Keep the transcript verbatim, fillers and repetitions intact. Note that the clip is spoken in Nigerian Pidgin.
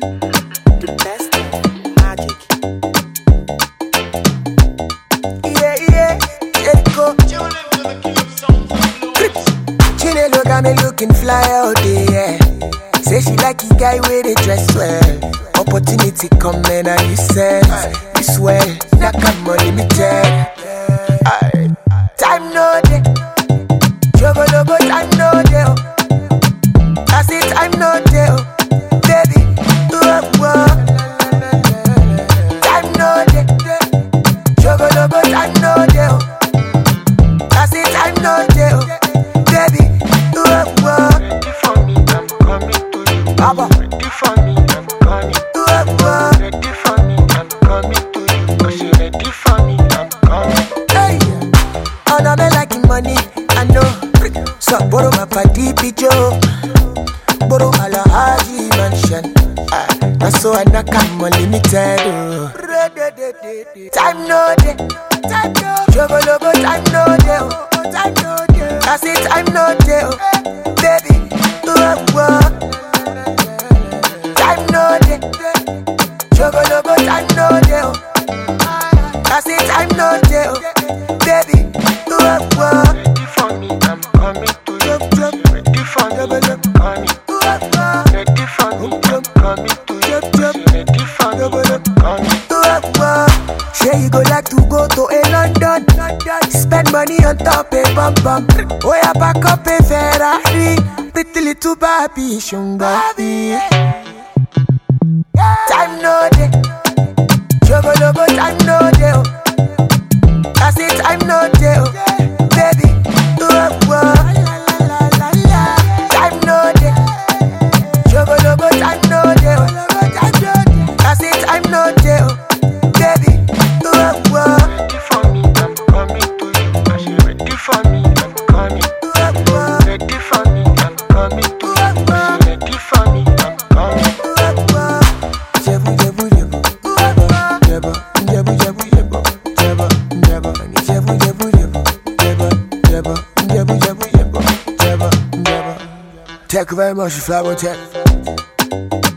The best magic. Yeah, yeah, let's go. Chinelo got me looking fly out there. Say she like the guy with the dress well. Opportunity come and I you sense. You swell, not come unlimited. Aye. Time no day. Jogo logo time no day. I say time no day. Baby, whoa, whoa. Time no day. Jogo logo time no day. I say time no day. Baby, whoa, whoa. Ready for me, I'm coming to you. Abba. Ready for me, I'm coming. Whoa, whoa. Ready for me, I'm coming to you. Cause you ready for me, I'm coming. Hey, all of me like money, I know. So borrow my party picture, borrow all a Haji mansion. Ah, that's so I knock I'm unlimited. Oh. Time no day, time no. Jogo logo time no day, oh. Time no day. I say time no day, oh. Baby, whoa, whoa. Time no day, jogo logo time no day, oh. I say time no day, oh. Baby, whoa, whoa. Ready for me, I'm coming to you. Ready for me, I'm coming. Ready for me, I'm coming to you. Ready for me, I'm coming. Say you go like to go to a London, spend money on top a bum bum. Oh yeah, back up a Ferrari, pretty little Barbie, shung Barbie. Time no day, jogo logo time no day. Oh. I say time no day, oh. Baby, whoa, whoa. Time no day, jogo logo time no day. Oh. I say time no day, oh. Baby, whoa, whoa. Ready for me, I'm coming to you. Cause you ready for me, I'm coming. Ready for me, I'm coming to you. Cause you ready for me, I'm coming. Jebu, jebu, jebu. Jebu, jebu, jebu, jebu. Jebu, jebu. Jebu, jebu, jebu. Jebu, jebu. Jebu, jebu, jebu. Jebu, jebu. Thank you very much, Flower Tech.